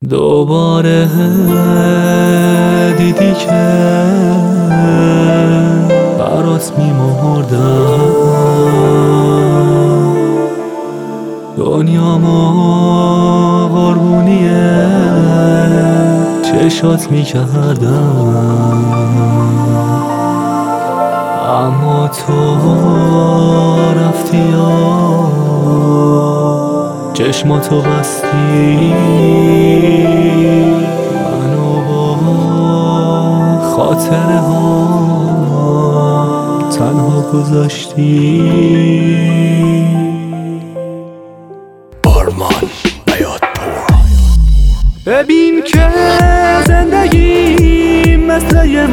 دوباره دیدی که برات میمردم، دنیامو قربونی چشات میکردم، اما تو رفتی و چشماتو بستی، منو با خاطره ها تنها گذاشتی. آرمان بیاتپور. ببین که زندگی مثل یه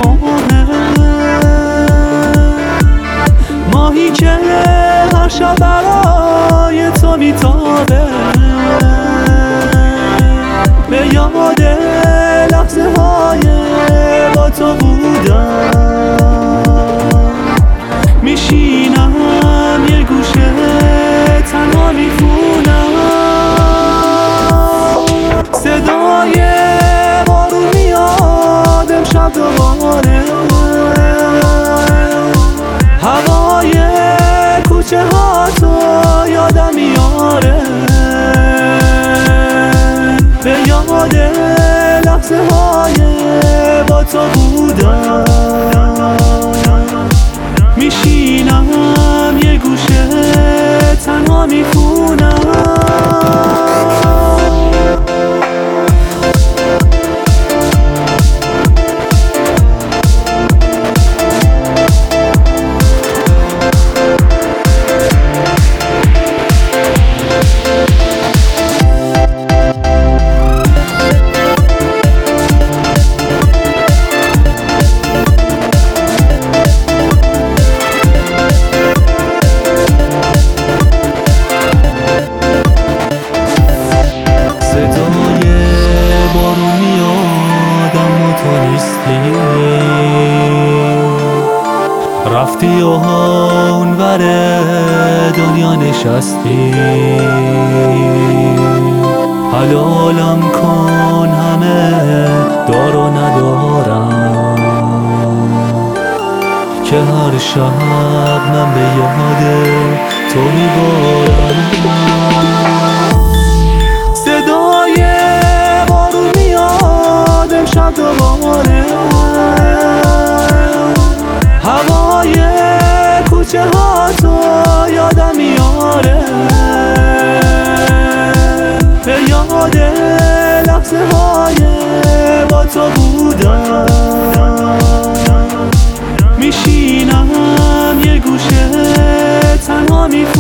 ماهی که هر شب برای تو میتابه، به یاد لحظه های با تو بودم میشینم یه گوشه تنها میخونم، صدای بارون میاد امشب دوباره، هوای کوچه ها تو یادم میاره، به یاد لحظه های با تو بودم میشینم یه گوشه تنها میخونم. رفتی و اونور دنیا نشستی، حلالم کن همه دار و ندارم، که هر شب من به یاد تو میبارم، صدای بارون میاد امشب دوباره، هوای کوچه ها تو یادم میاره، به یاد لحظه های با تو بودم میشینم یه گوشه تنها میخونم.